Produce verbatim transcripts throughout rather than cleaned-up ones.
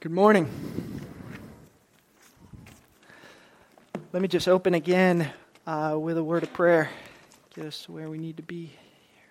Good morning. Let me just open again uh, with a word of prayer. Get us to where we need to be here.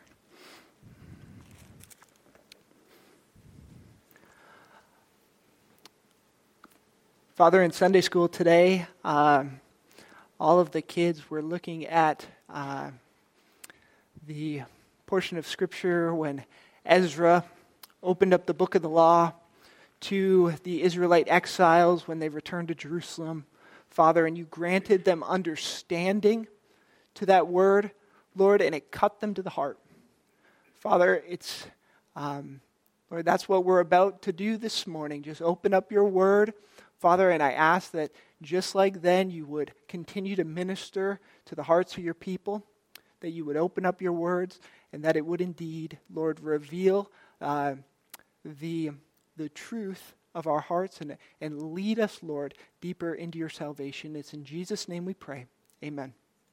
Father, in Sunday school today, uh, all of the kids were looking at uh, the portion of Scripture when Ezra opened up the book of the law to the Israelite exiles when they returned to Jerusalem, Father, and you granted them understanding to that word, Lord, and it cut them to the heart. Father, it's, um, Lord, that's what we're about to do this morning. Just open up your word, Father, and I ask that just like then you would continue to minister to the hearts of your people, that you would open up your words, and that it would indeed, Lord, reveal uh, the the truth of our hearts and, and lead us, Lord, deeper into your salvation. It's in Jesus' name we pray. Amen.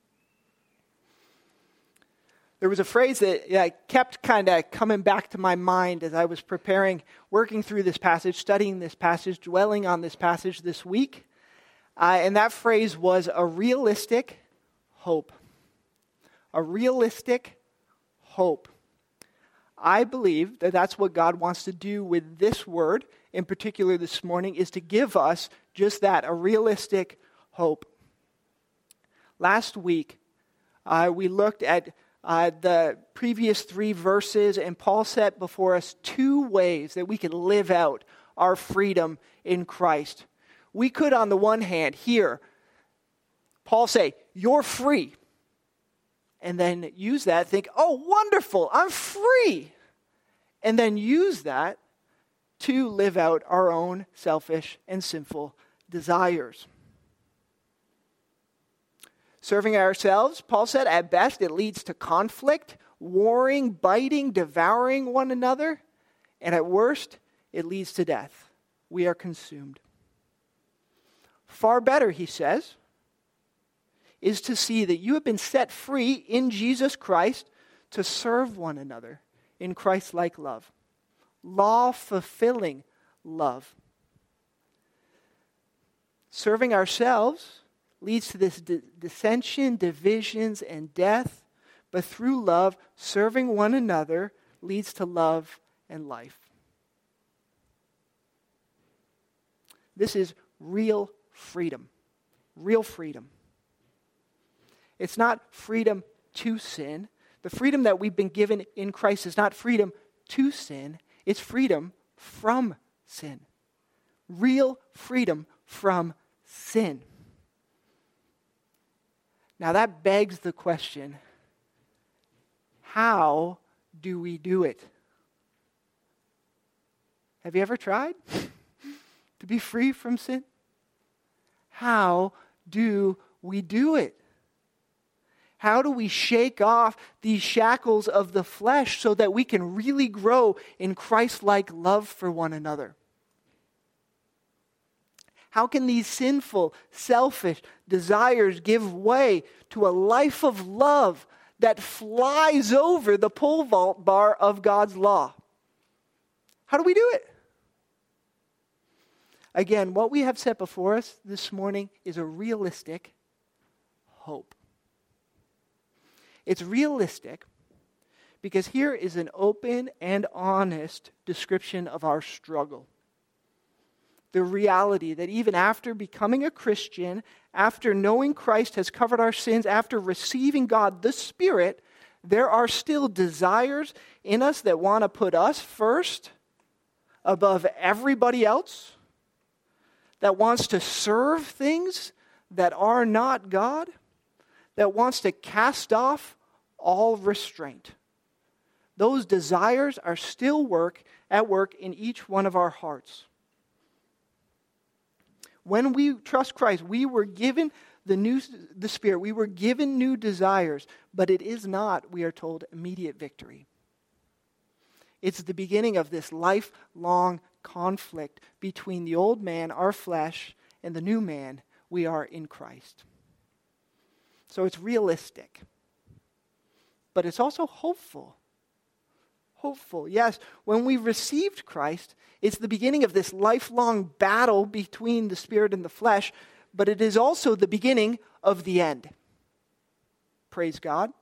There was a phrase that yeah, kept kind of coming back to my mind as I was preparing, working through this passage, studying this passage, dwelling on this passage this week. Uh, and that phrase was a realistic hope. A realistic hope. I believe that that's what God wants to do with this word, in particular this morning, is to give us just that, a realistic hope. Last week, uh, we looked at uh, the previous three verses, and Paul set before us two ways that we can live out our freedom in Christ. We could, on the one hand, hear Paul say, "You're free." And then use that, think, oh, wonderful, I'm free. And then use that to live out our own selfish and sinful desires. Serving ourselves, Paul said, at best it leads to conflict, warring, biting, devouring one another. And at worst, it leads to death. We are consumed. Far better, he says, is to see that you have been set free in Jesus Christ to serve one another in Christ-like love. Law-fulfilling love. Serving ourselves leads to this d- dissension, divisions, and death, but through love, serving one another leads to love and life. This is real freedom. Real freedom. It's not freedom to sin. The freedom that we've been given in Christ is not freedom to sin. It's freedom from sin. Real freedom from sin. Now that begs the question, how do we do it? Have you ever tried to be free from sin? How do we do it? How do we shake off these shackles of the flesh so that we can really grow in Christ-like love for one another? How can these sinful, selfish desires give way to a life of love that flies over the pole vault bar of God's law? How do we do it? Again, what we have set before us this morning is a realistic hope. It's realistic because here is an open and honest description of our struggle. The reality that even after becoming a Christian, after knowing Christ has covered our sins, after receiving God the Spirit, there are still desires in us that want to put us first above everybody else, that wants to serve things that are not God, that wants to cast off all restraint. Those desires are still work at work in each one of our hearts. When we trust Christ, we were given the new the Spirit. We were given new desires, but it is not, we are told, immediate victory. It's the beginning of this lifelong conflict between the old man, our flesh, and the new man, we are in Christ. So it's realistic. But it's also hopeful. hopeful. Yes, when we received Christ, it's the beginning of this lifelong battle between the spirit and the flesh, but it is also the beginning of the end. Praise God.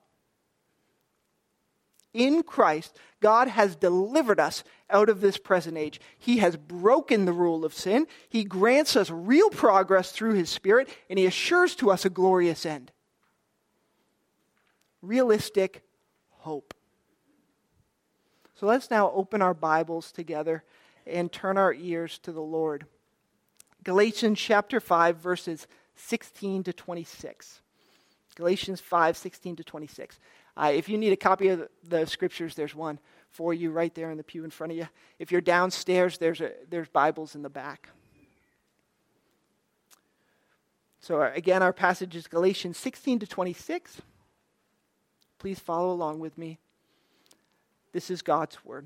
In Christ, God has delivered us out of this present age. He has broken the rule of sin. He grants us real progress through His Spirit, and He assures to us a glorious end. Realistic hope. So let's now open our Bibles together and turn our ears to the Lord. Galatians chapter five, verses sixteen to twenty-six. Galatians five, sixteen to twenty-six. Uh, if you need a copy of the, the scriptures, there's one for you right there in the pew in front of you. If you're downstairs, there's a, there's Bibles in the back. So uh, again, our passage is Galatians sixteen to twenty-six. Please follow along with me. This is God's word.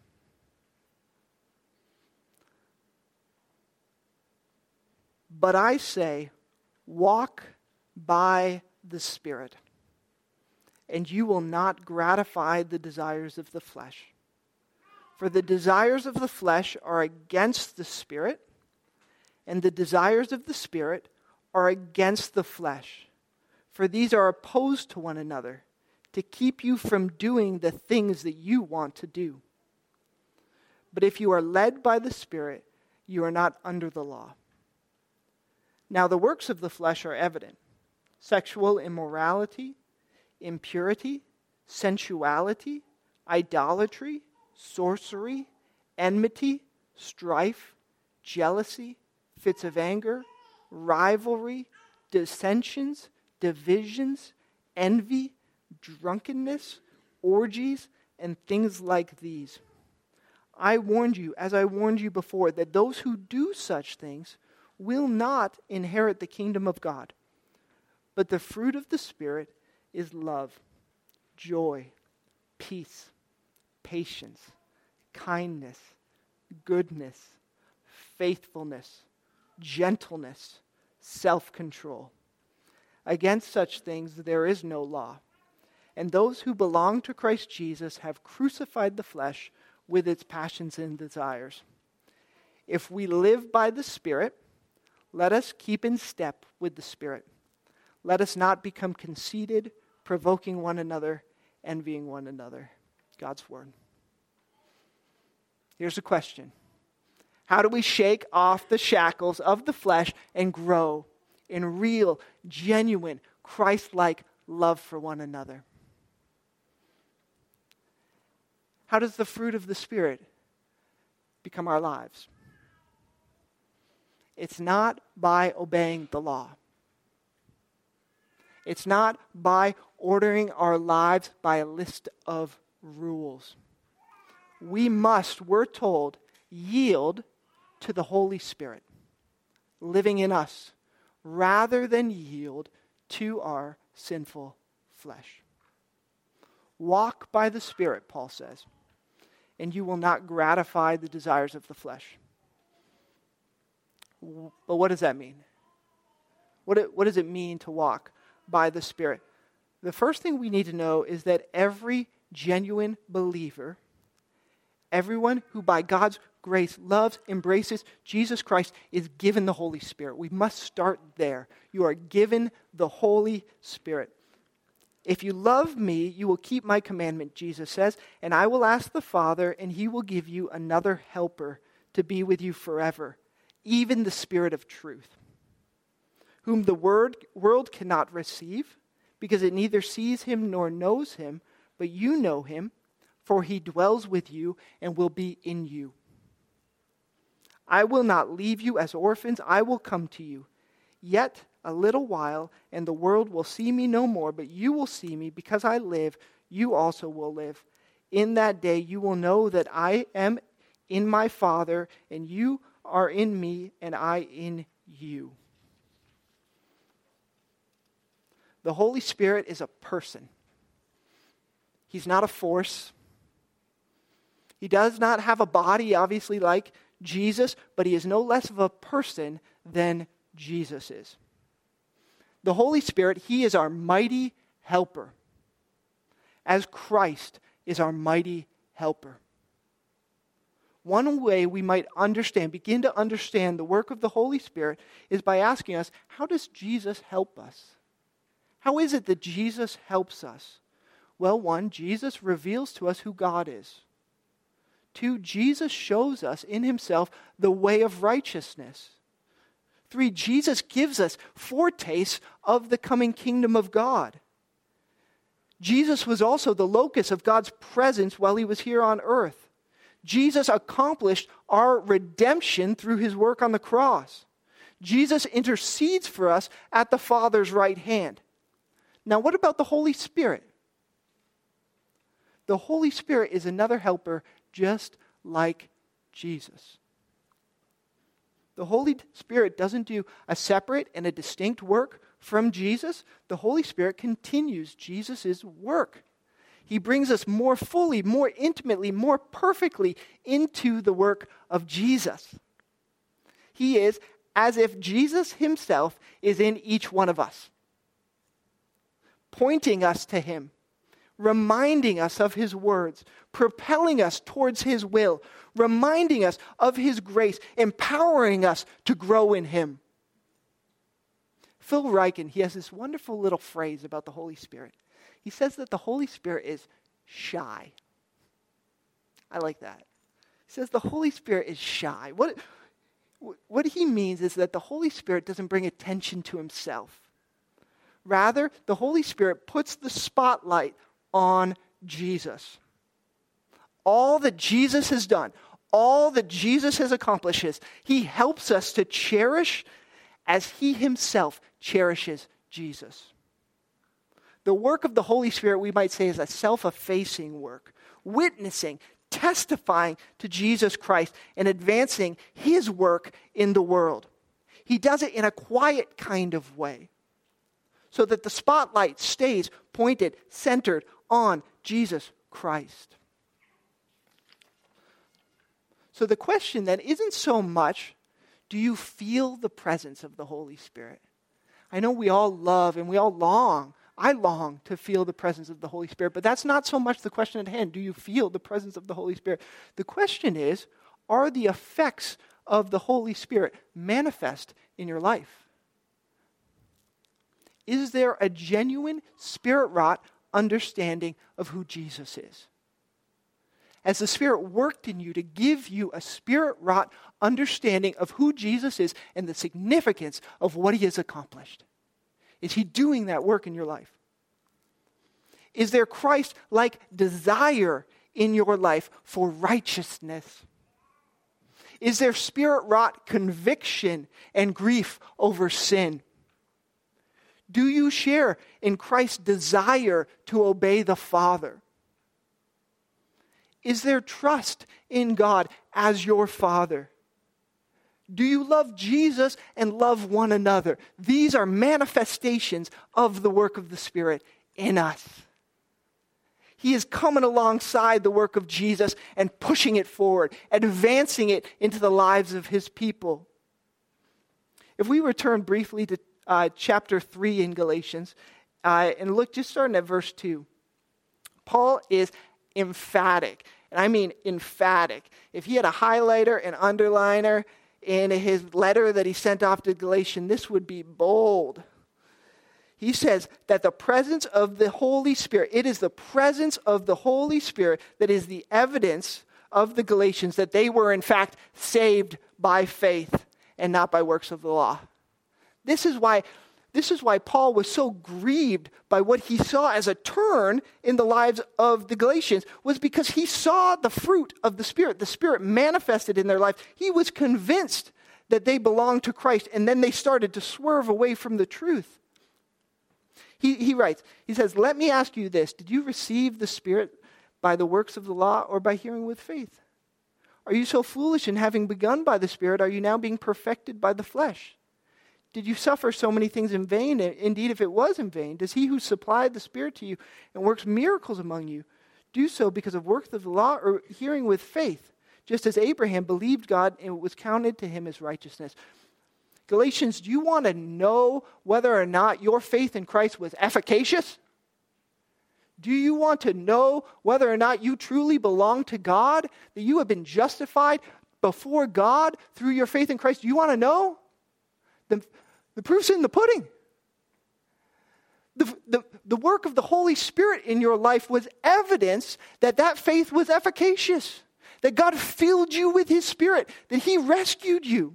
But I say, walk by the Spirit, and you will not gratify the desires of the flesh. For the desires of the flesh are against the Spirit, and the desires of the Spirit are against the flesh. For these are opposed to one another, to keep you from doing the things that you want to do. But if you are led by the Spirit, you are not under the law. Now the works of the flesh are evident: sexual immorality, impurity, sensuality, idolatry, sorcery, enmity, strife, jealousy, fits of anger, rivalry, dissensions, divisions, envy, drunkenness, orgies, and things like these. I warned you, as I warned you before, that those who do such things will not inherit the kingdom of God. But the fruit of the Spirit is love, joy, peace, patience, kindness, goodness, faithfulness, gentleness, self-control. Against such things there is no law. And those who belong to Christ Jesus have crucified the flesh with its passions and desires. If we live by the Spirit, let us keep in step with the Spirit. Let us not become conceited, provoking one another, envying one another. God's word. Here's a question. How do we shake off the shackles of the flesh and grow in real, genuine, Christ-like love for one another? How does the fruit of the Spirit become our lives? It's not by obeying the law. It's not by ordering our lives by a list of rules. We must, we're told, yield to the Holy Spirit living in us rather than yield to our sinful flesh. Walk by the Spirit, Paul says, and you will not gratify the desires of the flesh. But what does that mean? What, it, what does it mean to walk by the Spirit? The first thing we need to know is that every genuine believer, everyone who by God's grace loves, embraces Jesus Christ, is given the Holy Spirit. We must start there. You are given the Holy Spirit. If you love me, you will keep my commandment, Jesus says, and I will ask the Father, and he will give you another helper to be with you forever, even the Spirit of truth, whom the word, world cannot receive, because it neither sees him nor knows him, but you know him, for he dwells with you and will be in you. I will not leave you as orphans, I will come to you. Yet a little while, and the world will see me no more, but you will see me, because I live, you also will live. In that day you will know that I am in my Father, and you are in me, and I in you. The Holy Spirit is a person. He's not a force. He does not have a body, obviously, like Jesus, but he is no less of a person than Jesus is. The Holy Spirit, he is our mighty helper, as Christ is our mighty helper. One way we might understand, begin to understand the work of the Holy Spirit is by asking us, how does Jesus help us? How is it that Jesus helps us? Well, one, Jesus reveals to us who God is. Two, Jesus shows us in himself the way of righteousness. Three, Jesus gives us foretastes of the coming kingdom of God. Jesus was also the locus of God's presence while he was here on earth. Jesus accomplished our redemption through his work on the cross. Jesus intercedes for us at the Father's right hand. Now, what about the Holy Spirit? The Holy Spirit is another helper just like Jesus. The Holy Spirit doesn't do a separate and a distinct work from Jesus. The Holy Spirit continues Jesus' work. He brings us more fully, more intimately, more perfectly into the work of Jesus. He is as if Jesus himself is in each one of us, pointing us to him, reminding us of his words, propelling us towards his will, reminding us of his grace, empowering us to grow in him. Phil Ryken, he has this wonderful little phrase about the Holy Spirit. He says that the Holy Spirit is shy. I like that. He says the Holy Spirit is shy. What, what he means is that the Holy Spirit doesn't bring attention to himself. Rather, the Holy Spirit puts the spotlight on Jesus. All that Jesus has done, all that Jesus has accomplished, he helps us to cherish as he himself cherishes Jesus. The work of the Holy Spirit, we might say, is a self-effacing work, witnessing, testifying to Jesus Christ, and advancing his work in the world. He does it in a quiet kind of way, so that the spotlight stays pointed, centered on Jesus Christ. So the question then isn't so much, do you feel the presence of the Holy Spirit? I know we all love and we all long, I long to feel the presence of the Holy Spirit, but that's not so much the question at hand. Do you feel the presence of the Holy Spirit? The question is, are the effects of the Holy Spirit manifest in your life? Is there a genuine, spirit-wrought understanding of who Jesus is? As the Spirit worked in you to give you a spirit-wrought understanding of who Jesus is and the significance of what he has accomplished. Is he doing that work in your life? Is there Christ-like desire in your life for righteousness? Is there spirit-wrought conviction and grief over sin? Do you share in Christ's desire to obey the Father? Is there trust in God as your Father? Do you love Jesus and love one another? These are manifestations of the work of the Spirit in us. He is coming alongside the work of Jesus and pushing it forward, advancing it into the lives of his people. If we return briefly to uh, chapter three in Galatians, uh, and look, just starting at verse two, Paul is emphatic, and I mean emphatic. If he had a highlighter and underliner in his letter that he sent off to Galatians, this would be bold. He says that the presence of the Holy Spirit, it is the presence of the Holy Spirit that is the evidence of the Galatians that they were in fact saved by faith and not by works of the law. This is why This is why Paul was so grieved by what he saw as a turn in the lives of the Galatians, was because he saw the fruit of the Spirit. The Spirit manifested in their life. He was convinced that they belonged to Christ, and then they started to swerve away from the truth. He, he writes, he says, "Let me ask you this. Did you receive the Spirit by the works of the law or by hearing with faith? Are you so foolish, and having begun by the Spirit, are you now being perfected by the flesh? Did you suffer so many things in vain? Indeed, if it was in vain, does he who supplied the Spirit to you and works miracles among you do so because of works of the law or hearing with faith, just as Abraham believed God and it was counted to him as righteousness?" Galatians, do you want to know whether or not your faith in Christ was efficacious? Do you want to know whether or not you truly belong to God? That you have been justified before God through your faith in Christ? Do you want to know? The, the proof's in the pudding. The, the, the work of the Holy Spirit in your life was evidence that that faith was efficacious. That God filled you with His Spirit. That He rescued you.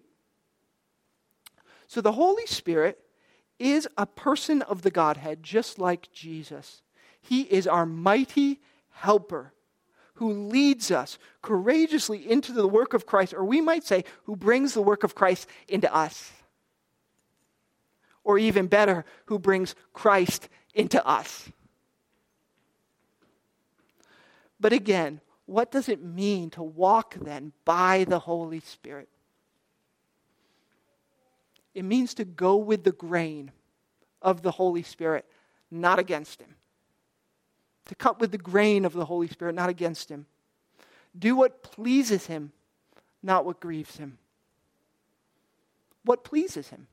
So the Holy Spirit is a person of the Godhead, just like Jesus. He is our mighty helper who leads us courageously into the work of Christ, or we might say, who brings the work of Christ into us. Or even better, who brings Christ into us. But again, what does it mean to walk then by the Holy Spirit? It means to go with the grain of the Holy Spirit, not against Him. To cut with the grain of the Holy Spirit, not against Him. Do what pleases Him, not what grieves Him. What pleases Him?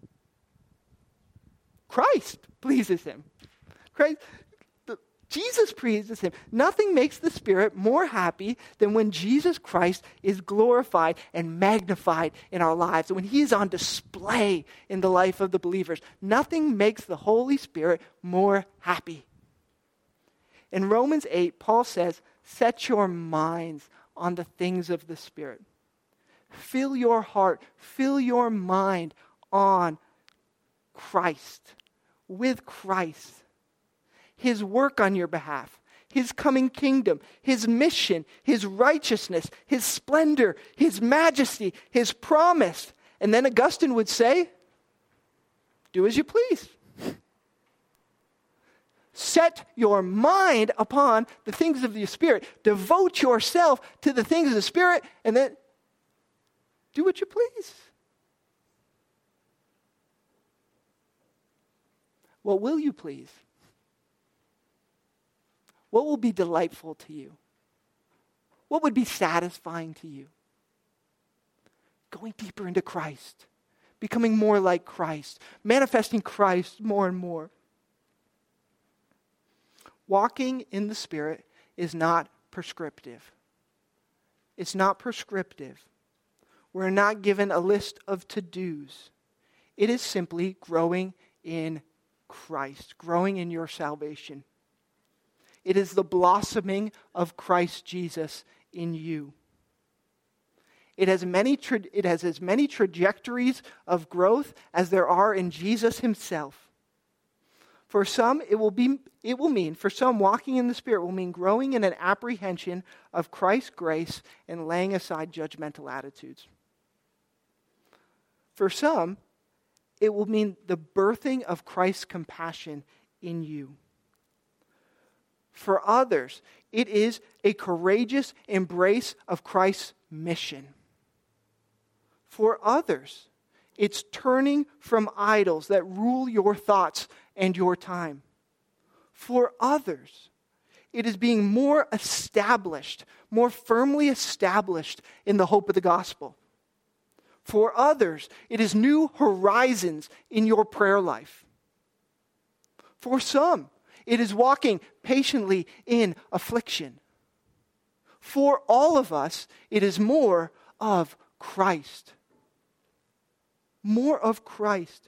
Christ pleases Him. Christ, the, Jesus pleases Him. Nothing makes the Spirit more happy than when Jesus Christ is glorified and magnified in our lives. When He is on display in the life of the believers. Nothing makes the Holy Spirit more happy. In Romans eight, Paul says, set your minds on the things of the Spirit. Fill your heart, fill your mind on Christ, with Christ. His work on your behalf, His coming kingdom, His mission, His righteousness, His splendor, His majesty, His promise. And then Augustine would say, do as you please. Set your mind upon the things of the Spirit. Devote yourself to the things of the Spirit, and then do what you please. What will you please? What will be delightful to you? What would be satisfying to you? Going deeper into Christ, becoming more like Christ, manifesting Christ more and more. Walking in the Spirit is not prescriptive. It's not prescriptive. We're not given a list of to-dos. It is simply growing in Christ, growing in your salvation. It is the blossoming of Christ Jesus in you. It has many tra- it has as many trajectories of growth as there are in Jesus Himself. For some, it will be it will mean, for some, walking in the Spirit will mean growing in an apprehension of Christ's grace and laying aside judgmental attitudes. For some, it will mean the birthing of Christ's compassion in you. For others, it is a courageous embrace of Christ's mission. For others, it's turning from idols that rule your thoughts and your time. For others, it is being more established, more firmly established in the hope of the gospel. For others, it is new horizons in your prayer life. For some, it is walking patiently in affliction. For all of us, it is more of Christ. More of Christ.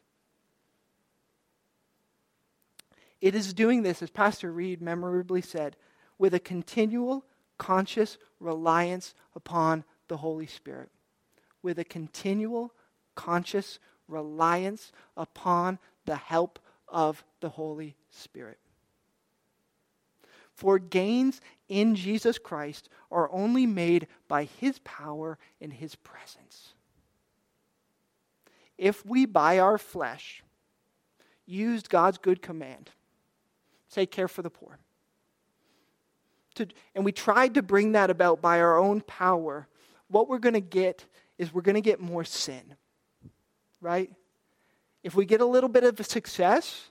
It is doing this, as Pastor Reed memorably said, with a continual, conscious reliance upon the Holy Spirit. With a continual, conscious reliance upon the help of the Holy Spirit. For gains in Jesus Christ are only made by His power and His presence. If we, by our flesh, used God's good command, say, care for the poor, to, and we tried to bring that about by our own power, what we're going to get is we're going to get more sin, right? If we get a little bit of a success,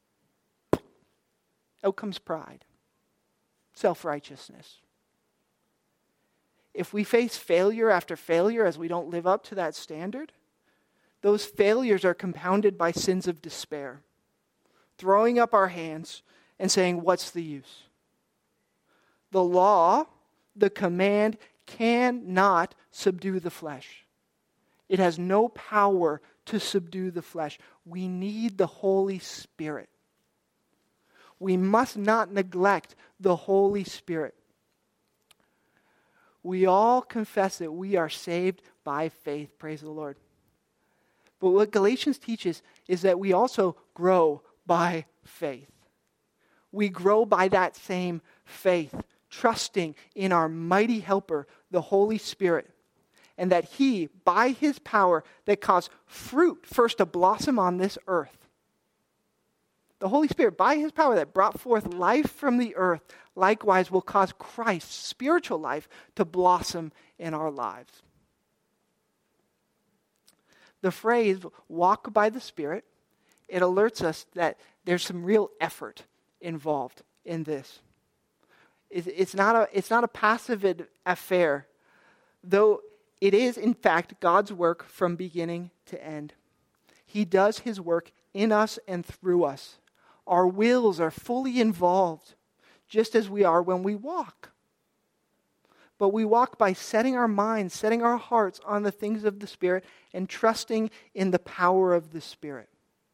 out comes pride, self-righteousness. If we face failure after failure as we don't live up to that standard, those failures are compounded by sins of despair, throwing up our hands and saying, what's the use? The law, the command, cannot subdue the flesh. It has no power to subdue the flesh. We need the Holy Spirit. We must not neglect the Holy Spirit. We all confess that we are saved by faith. Praise the Lord. But what Galatians teaches is that we also grow by faith. We grow by that same faith, trusting in our mighty helper, the Holy Spirit, and that He, by His power that caused fruit first to blossom on this earth, the Holy Spirit, by His power that brought forth life from the earth, likewise will cause Christ's spiritual life to blossom in our lives. The phrase, walk by the Spirit, it alerts us that there's some real effort involved in this. It's not a, it's not a passive affair, though it is, in fact, God's work from beginning to end. He does His work in us and through us. Our wills are fully involved, just as we are when we walk. But we walk by setting our minds, setting our hearts on the things of the Spirit and trusting in the power of the Spirit.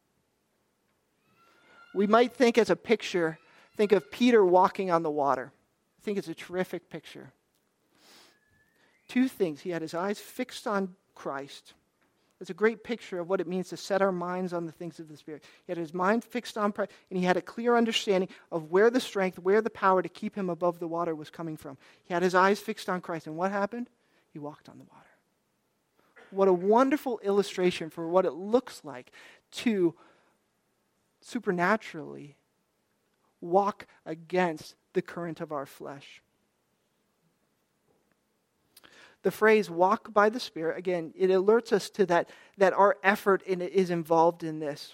We might think as a picture, think of Peter walking on the water. I think it's a terrific picture. Two things. He had his eyes fixed on Christ. It's a great picture of what it means to set our minds on the things of the Spirit. He had his mind fixed on Christ, and he had a clear understanding of where the strength, where the power to keep him above the water was coming from. He had his eyes fixed on Christ, and what happened? He walked on the water. What a wonderful illustration for what it looks like to supernaturally walk against the current of our flesh. The phrase walk by the Spirit, again, it alerts us to that, that our effort in it is involved in this.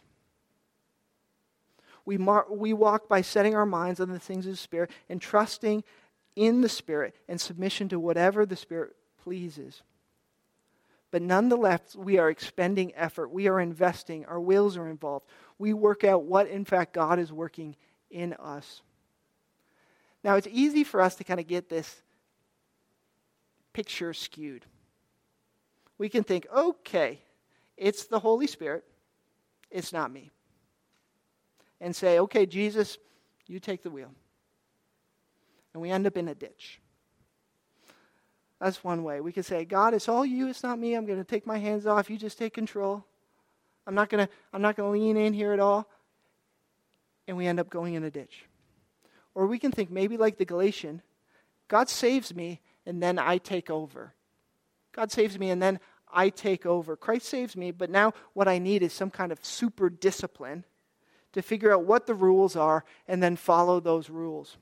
We, mar- we walk by setting our minds on the things of the Spirit and trusting in the Spirit and submission to whatever the Spirit pleases. But nonetheless, we are expending effort. We are investing. Our wills are involved. We work out what, in fact, God is working in us. Now, it's easy for us to kind of get this picture skewed. We can think, okay, it's the Holy Spirit, it's not me. And say, okay, Jesus, you take the wheel. And we end up in a ditch. That's one way. We can say, God, it's all you, it's not me. I'm going to take my hands off. You just take control. I'm not going to I'm not going to lean in here at all. And we end up going in a ditch. Or we can think maybe like the Galatian, God saves me and then I take over. God saves me and then I take over. Christ saves me, but now what I need is some kind of super discipline to figure out what the rules are and then follow those rules.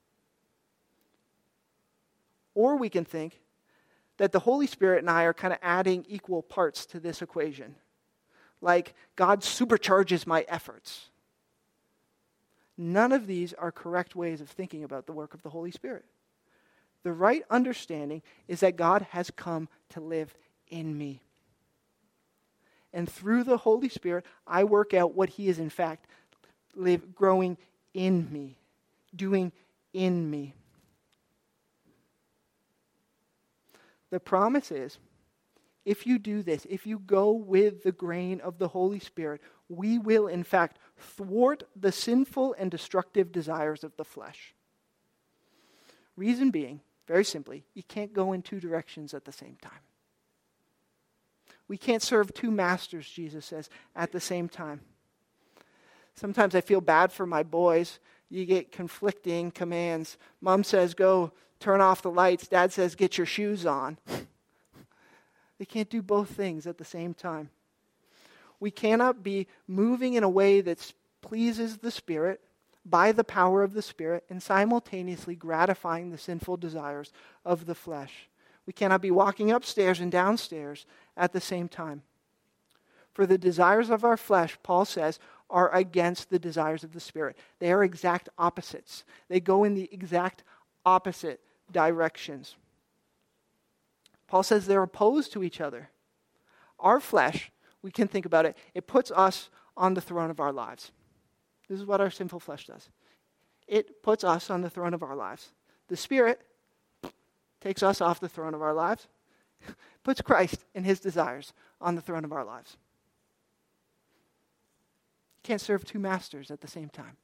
Or we can think that the Holy Spirit and I are kind of adding equal parts to this equation. Like God supercharges my efforts. None of these are correct ways of thinking about the work of the Holy Spirit. The right understanding is that God has come to live in me. And through the Holy Spirit, I work out what He is in fact live, growing in me, doing in me. The promise is, if you do this, if you go with the grain of the Holy Spirit, we will in fact thwart the sinful and destructive desires of the flesh. Reason being, very simply, you can't go in two directions at the same time. We can't serve two masters, Jesus says, at the same time. Sometimes I feel bad for my boys. You get conflicting commands. Mom says, go turn off the lights. Dad says, get your shoes on. They can't do both things at the same time. We cannot be moving in a way that pleases the Spirit by the power of the Spirit and simultaneously gratifying the sinful desires of the flesh. We cannot be walking upstairs and downstairs at the same time. For the desires of our flesh, Paul says, are against the desires of the Spirit. They are exact opposites. They go in the exact opposite directions. Paul says they're opposed to each other. Our flesh, we can think about it, it puts us on the throne of our lives. This is what our sinful flesh does. It puts us on the throne of our lives. The Spirit takes us off the throne of our lives, puts Christ and his desires on the throne of our lives. You can't serve two masters at the same time.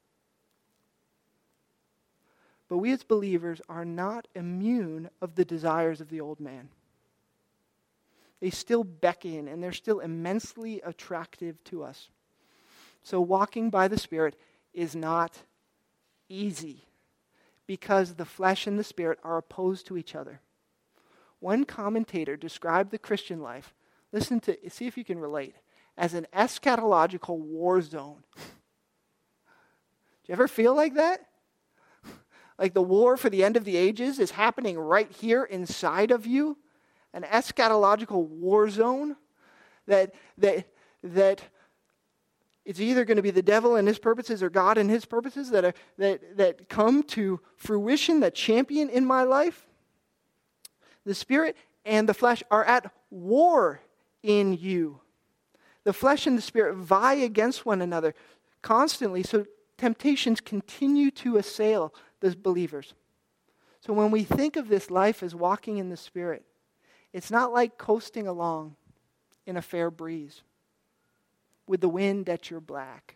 But we as believers are not immune of the desires of the old man. They still beckon, and they're still immensely attractive to us. So walking by the Spirit is not easy, because the flesh and the Spirit are opposed to each other. One commentator described the Christian life, listen to, see if you can relate, as an eschatological war zone. Do you ever feel like that? Like the war for the end of the ages is happening right here inside of you? An eschatological war zone that that that it's either going to be the devil and his purposes or God and his purposes that are that that come to fruition, that champion in my life. The Spirit and the flesh are at war in you. The flesh and the Spirit vie against one another constantly, so temptations continue to assail the believers. So when we think of this life as walking in the Spirit, it's not like coasting along in a fair breeze with the wind at your back.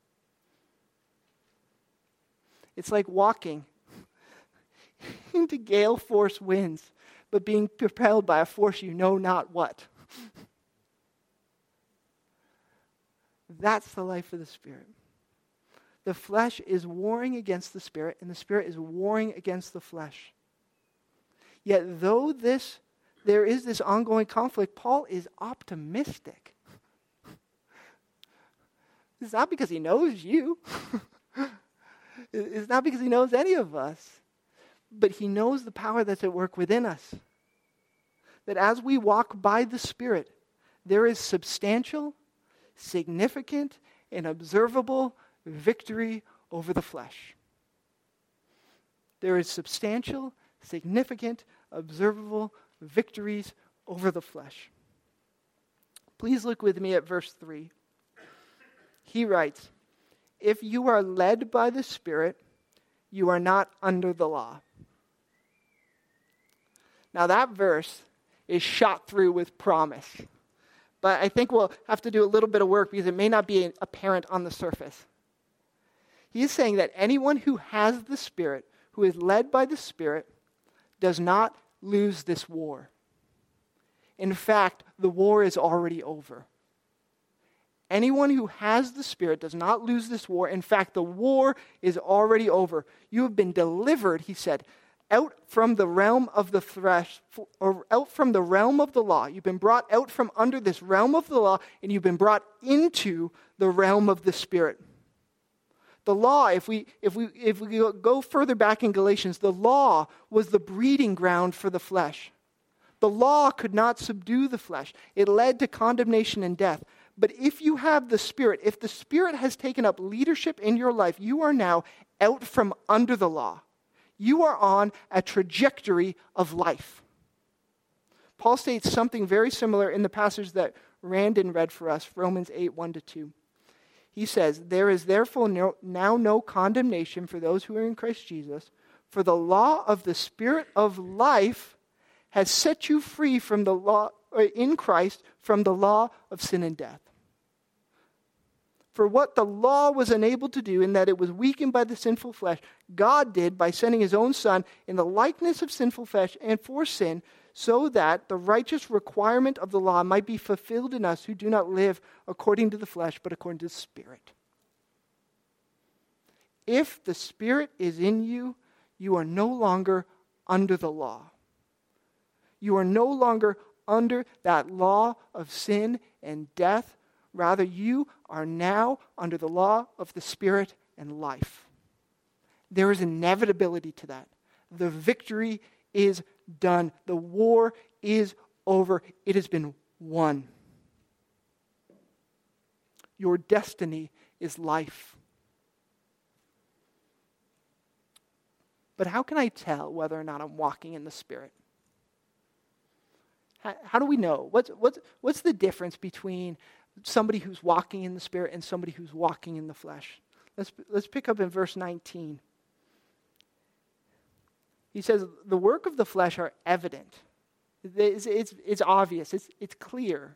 It's like walking into gale force winds, but being propelled by a force you know not what. That's the life of the Spirit. The flesh is warring against the Spirit, and the Spirit is warring against the flesh. Yet though this there is this ongoing conflict, Paul is optimistic. It's not because he knows you. It's not because he knows any of us. But he knows the power that's at work within us. That as we walk by the Spirit, there is substantial, significant, and observable victory over the flesh. There is substantial, significant, observable victories over the flesh. Please look with me at verse three. He writes, "If you are led by the Spirit, you are not under the law." Now that verse is shot through with promise. But I think we'll have to do a little bit of work because it may not be apparent on the surface. He is saying that anyone who has the Spirit, who is led by the Spirit, does not lose this war. In fact, the war is already over. Anyone who has the Spirit does not lose this war. In fact, the war is already over. You have been delivered, he said, out from the realm of the flesh, or out from the realm of the law. You've been brought out from under this realm of the law, and you've been brought into the realm of the Spirit. The law, if we if we if we go further back in Galatians, the law was the breeding ground for the flesh. The law could not subdue the flesh. It led to condemnation and death. But if you have the Spirit, if the Spirit has taken up leadership in your life, you are now out from under the law. You are on a trajectory of life. Paul states something very similar in the passage that Randon read for us, Romans eight, one to two. He says, "There is therefore no, now no condemnation for those who are in Christ Jesus, for the law of the Spirit of life has set you free from the law, or in Christ, from the law of sin and death. For what the law was unable to do, in that it was weakened by the sinful flesh, God did by sending his own Son in the likeness of sinful flesh and for sin, so that the righteous requirement of the law might be fulfilled in us who do not live according to the flesh, but according to the Spirit." If the Spirit is in you, you are no longer under the law. You are no longer under that law of sin and death. Rather, you are now under the law of the Spirit and life. There is inevitability to that. The victory is done. The war is over. It has been won. Your destiny is life. But how can I tell whether or not I'm walking in the Spirit? How, how do we know? What's, what's, what's the difference between somebody who's walking in the Spirit and somebody who's walking in the flesh? Let's, let's pick up in verse nineteen. He says, the work of the flesh are evident. It's, it's, it's obvious. It's, it's clear.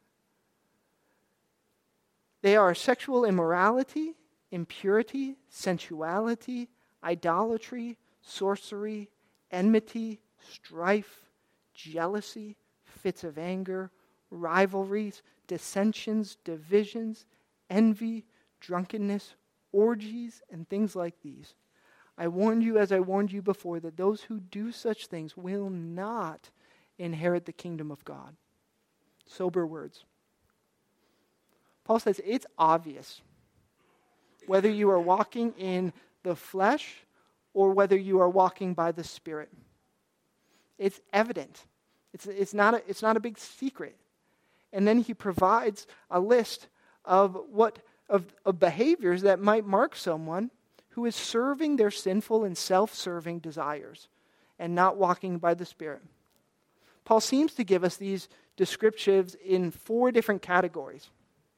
They are sexual immorality, impurity, sensuality, idolatry, sorcery, enmity, strife, jealousy, fits of anger, rivalries, dissensions, divisions, envy, drunkenness, orgies, and things like these. I warned you, as I warned you before, that those who do such things will not inherit the kingdom of God. Sober words. Paul says it's obvious whether you are walking in the flesh or whether you are walking by the Spirit. It's evident. It's, it's, not a, it's not a big secret. And then he provides a list of what of, of behaviors that might mark someone who is serving their sinful and self-serving desires and not walking by the Spirit. Paul seems to give us these descriptives in four different categories.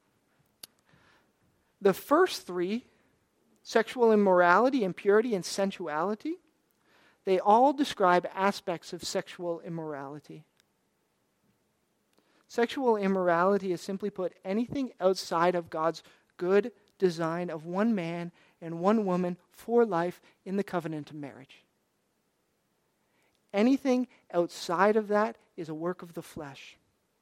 The first three, sexual immorality, impurity, and sensuality, they all describe aspects of sexual immorality. Sexual immorality is, simply put, anything outside of God's good design of one man and one woman for life in the covenant of marriage. Anything outside of that is a work of the flesh.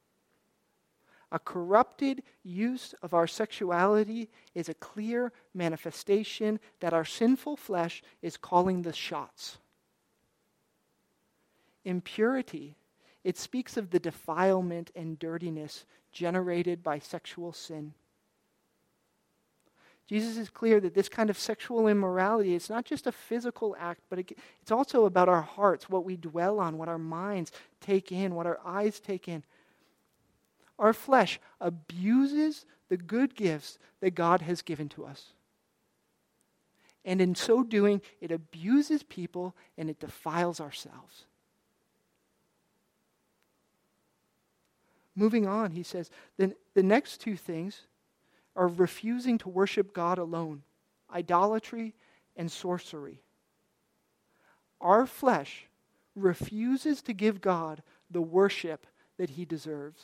A corrupted use of our sexuality is a clear manifestation that our sinful flesh is calling the shots. Impurity, it speaks of the defilement and dirtiness generated by sexual sin. Jesus is clear that this kind of sexual immorality, it's not just a physical act, but it, it's also about our hearts, what we dwell on, what our minds take in, what our eyes take in. Our flesh abuses the good gifts that God has given to us. And in so doing, it abuses people and it defiles ourselves. Moving on, he says, then the next two things are refusing to worship God alone, idolatry and sorcery. Our flesh refuses to give God the worship that he deserves.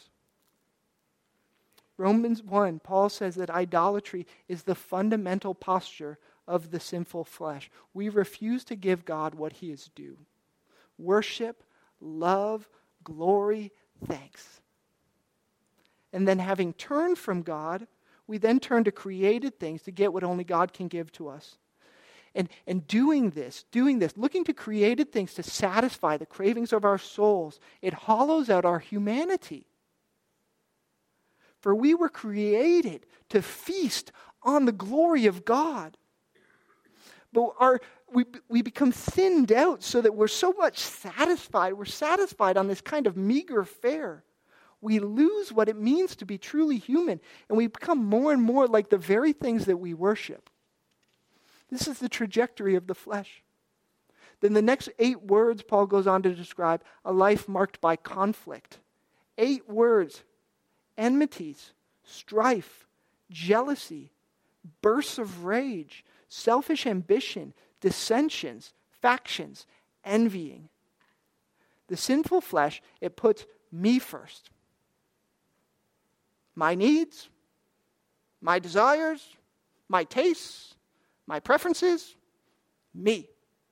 Romans one, Paul says that idolatry is the fundamental posture of the sinful flesh. We refuse to give God what he is due. Worship, love, glory, thanks. And then having turned from God, we then turn to created things to get what only God can give to us. And, and doing this, doing this, looking to created things to satisfy the cravings of our souls, it hollows out our humanity. For we were created to feast on the glory of God. But our, we, we become thinned out so that we're so much satisfied. We're satisfied on this kind of meager fare. We lose what it means to be truly human, and we become more and more like the very things that we worship. This is the trajectory of the flesh. Then the next eight words, Paul goes on to describe a life marked by conflict. Eight words: enmities, strife, jealousy, bursts of rage, selfish ambition, dissensions, factions, envying. The sinful flesh, it puts me first. My needs, my desires, my tastes, my preferences, me.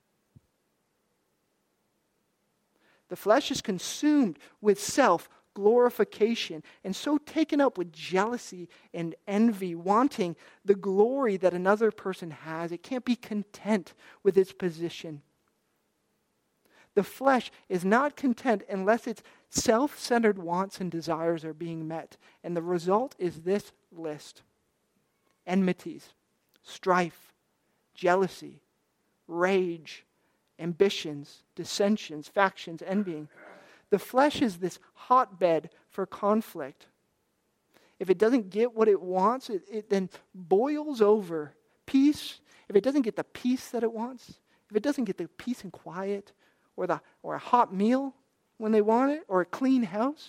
The flesh is consumed with self-glorification and so taken up with jealousy and envy, wanting the glory that another person has. It can't be content with its position. The flesh is not content unless its self-centered wants and desires are being met. And the result is this list: enmities, strife, jealousy, rage, ambitions, dissensions, factions, envying. The flesh is this hotbed for conflict. If it doesn't get what it wants, it, it then boils over. Peace, if it doesn't get the peace that it wants, if it doesn't get the peace and quiet, or the or a hot meal when they want it, or a clean house,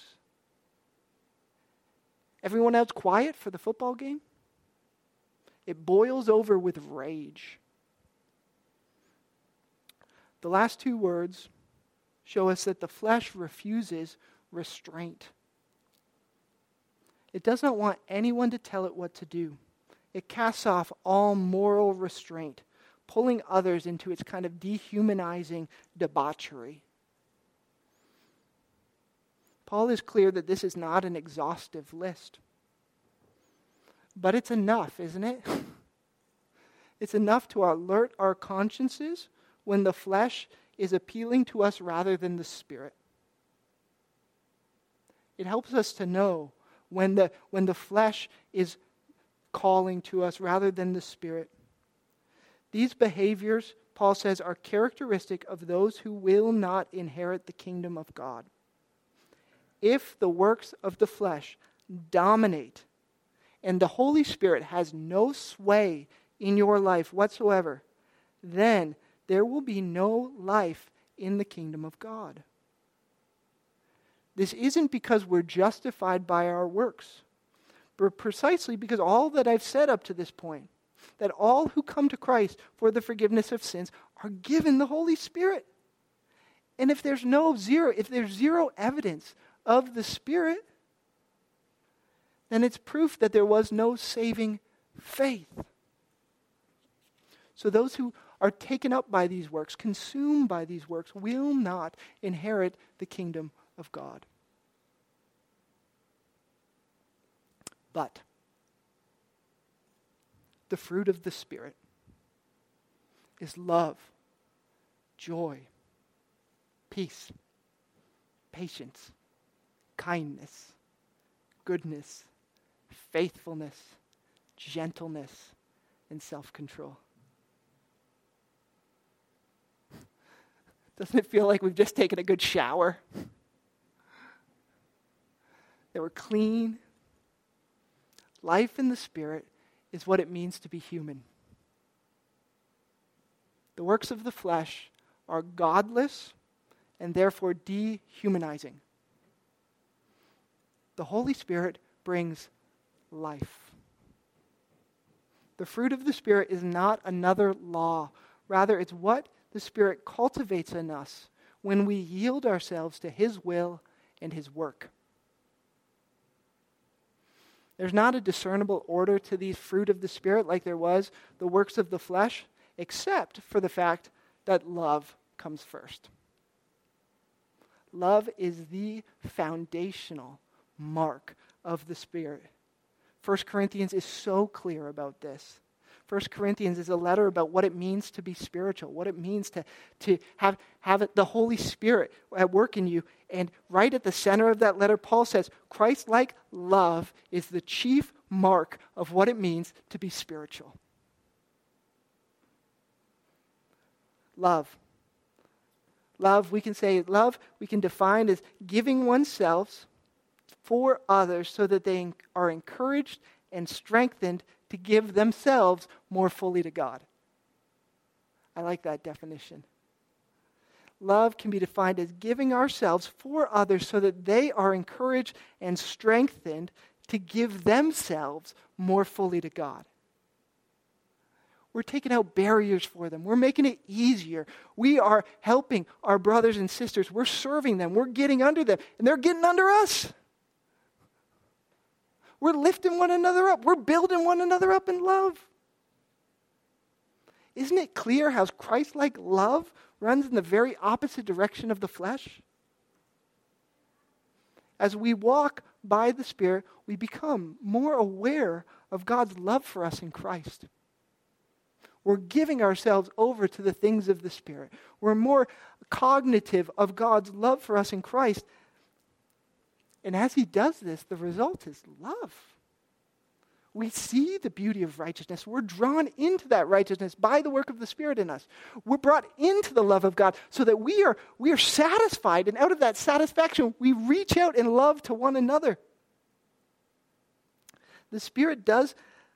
everyone else quiet for the football game, it boils over with rage. The last two words show us that the flesh refuses restraint. It does not want anyone to tell it what to do. It casts off all moral restraint, pulling others into its kind of dehumanizing debauchery. Paul is clear that this is not an exhaustive list. But it's enough, isn't it? It's enough to alert our consciences when the flesh is appealing to us rather than the Spirit. It helps us to know when the, when the flesh is calling to us rather than the Spirit. These behaviors, Paul says, are characteristic of those who will not inherit the kingdom of God. If the works of the flesh dominate and the Holy Spirit has no sway in your life whatsoever, then there will be no life in the kingdom of God. This isn't because we're justified by our works, but precisely because all that I've said up to this point, that all who come to Christ for the forgiveness of sins are given the Holy Spirit. And if there's no zero, if there's zero evidence of the Spirit, then it's proof that there was no saving faith. So those who are taken up by these works, consumed by these works, will not inherit the kingdom of God. But the fruit of the Spirit is love, joy, peace, patience, kindness, goodness, faithfulness, gentleness, and self-control. Doesn't it feel like we've just taken a good shower? That we're clean? Life in the Spirit is what it means to be human. The works of the flesh are godless and therefore dehumanizing. The Holy Spirit brings life. The fruit of the Spirit is not another law. Rather, it's what the Spirit cultivates in us when we yield ourselves to His will and His work. There's not a discernible order to these fruit of the Spirit like there was the works of the flesh, except for the fact that love comes first. Love is the foundational mark of the Spirit. First Corinthians is so clear about this. First Corinthians is a letter about what it means to be spiritual, what it means to, to have, have it, the Holy Spirit at work in you. And right at the center of that letter, Paul says, Christ-like love is the chief mark of what it means to be spiritual. Love. Love, we can say, love, we can define as giving oneself for others so that they are encouraged and strengthened to give themselves more fully to God. I like that definition. Love can be defined as giving ourselves for others so that they are encouraged and strengthened to give themselves more fully to God. We're taking out barriers for them. We're making it easier. We are helping our brothers and sisters. We're serving them. We're getting under them. And they're getting under us. We're lifting one another up. We're building one another up in love. Isn't it clear how Christ-like love runs in the very opposite direction of the flesh? As we walk by the Spirit, we become more aware of God's love for us in Christ. We're giving ourselves over to the things of the Spirit. We're more cognitive of God's love for us in Christ. And as He does this, the result is love. We see the beauty of righteousness. We're drawn into that righteousness by the work of the Spirit in us. We're brought into the love of God so that we are, we are satisfied. And out of that satisfaction, we reach out in love to one another. The Spirit does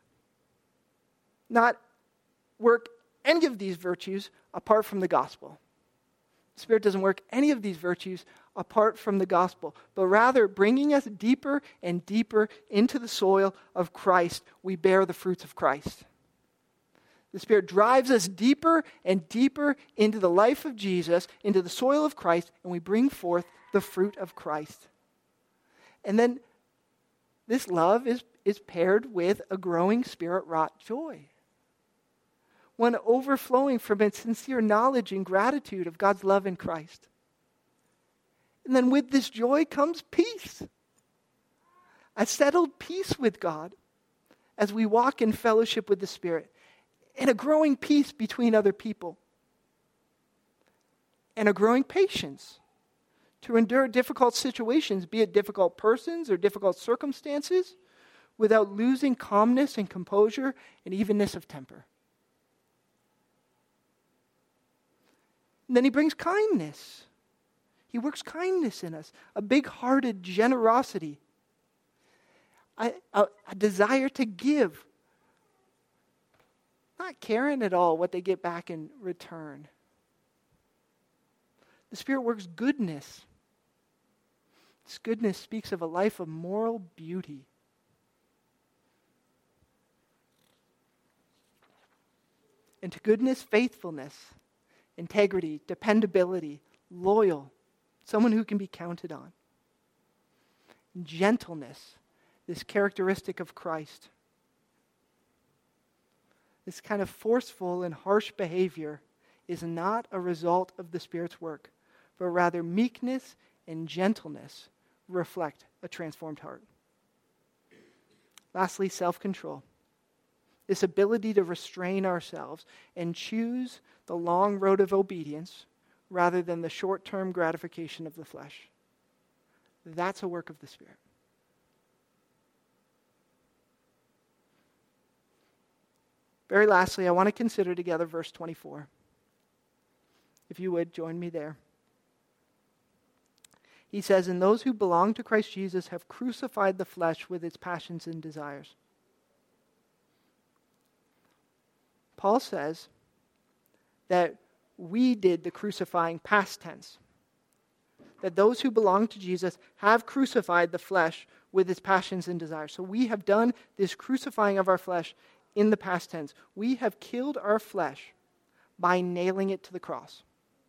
not work any of these virtues apart from the gospel. The Spirit doesn't work any of these virtues apart from the gospel, but rather bringing us deeper and deeper into the soil of Christ, we bear the fruits of Christ. The Spirit drives us deeper and deeper into the life of Jesus, into the soil of Christ, and we bring forth the fruit of Christ. And then this love is, is paired with a growing Spirit-wrought joy. One overflowing from a sincere knowledge and gratitude of God's love in Christ. And then with this joy comes peace. A settled peace with God as we walk in fellowship with the Spirit. And a growing peace between other people. And a growing patience to endure difficult situations, be it difficult persons or difficult circumstances, without losing calmness and composure and evenness of temper. And then he brings kindness. He works kindness in us, a big-hearted generosity, a, a, a desire to give, not caring at all what they get back in return. The Spirit works goodness. This goodness speaks of a life of moral beauty. And to goodness, faithfulness, integrity, dependability, loyal, someone who can be counted on. And gentleness, this characteristic of Christ. This kind of forceful and harsh behavior is not a result of the Spirit's work, but rather meekness and gentleness reflect a transformed heart. Lastly, self-control. This ability to restrain ourselves and choose the long road of obedience rather than the short-term gratification of the flesh. That's a work of the Spirit. Very lastly, I want to consider together verse twenty-four. If you would, join me there. He says, "And those who belong to Christ Jesus have crucified the flesh with its passions and desires." Paul says that we did the crucifying past tense. That those who belong to Jesus have crucified the flesh with its passions and desires. So we have done this crucifying of our flesh in the past tense. We have killed our flesh by nailing it to the cross.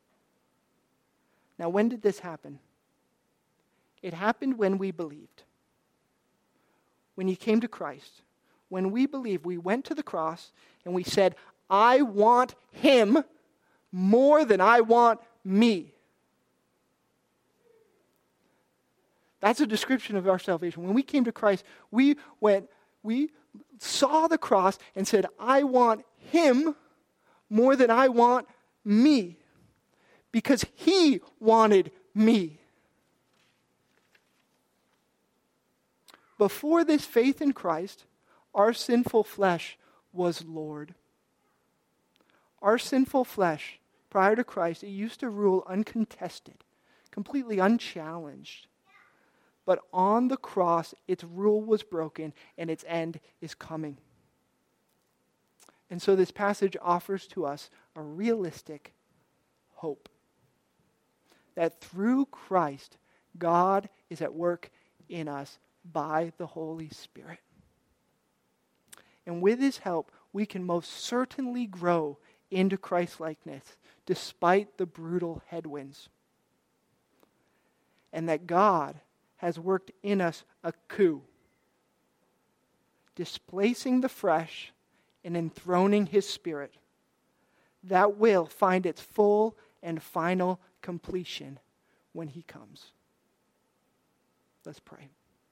Now, when did this happen? It happened when we believed. When you came to Christ. When we believed, we went to the cross and we said, I want him more than I want me. That's a description of our salvation. When we came to Christ, we went, we saw the cross and said, I want him more than I want me. Because he wanted me. Before this faith in Christ, our sinful flesh was Lord. Our sinful flesh, prior to Christ, it used to rule uncontested, completely unchallenged. But on the cross, its rule was broken and its end is coming. And so this passage offers to us a realistic hope. That through Christ, God is at work in us by the Holy Spirit. And with his help, we can most certainly grow into Christ-likeness despite the brutal headwinds. And that God has worked in us a coup, displacing the flesh and enthroning his Spirit, that will find its full and final completion when he comes. Let's pray.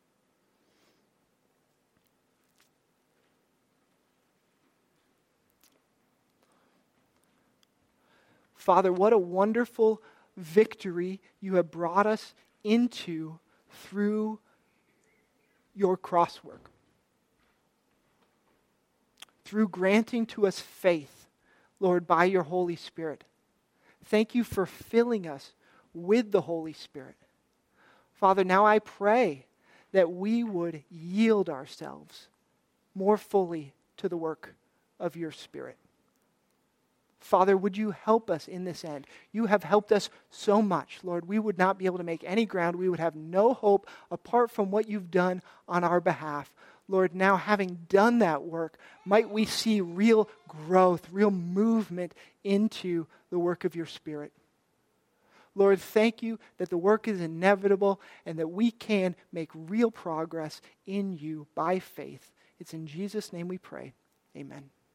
Father, what a wonderful victory you have brought us into through your cross work. Through granting to us faith, Lord, by your Holy Spirit. Thank you for filling us with the Holy Spirit. Father, now I pray that we would yield ourselves more fully to the work of your Spirit. Father, would you help us in this end? You have helped us so much, Lord. We would not be able to make any ground. We would have no hope apart from what you've done on our behalf. Lord, now having done that work, might we see real growth, real movement into the work of your Spirit. Lord, thank you that the work is inevitable and that we can make real progress in you by faith. It's in Jesus' name we pray. Amen.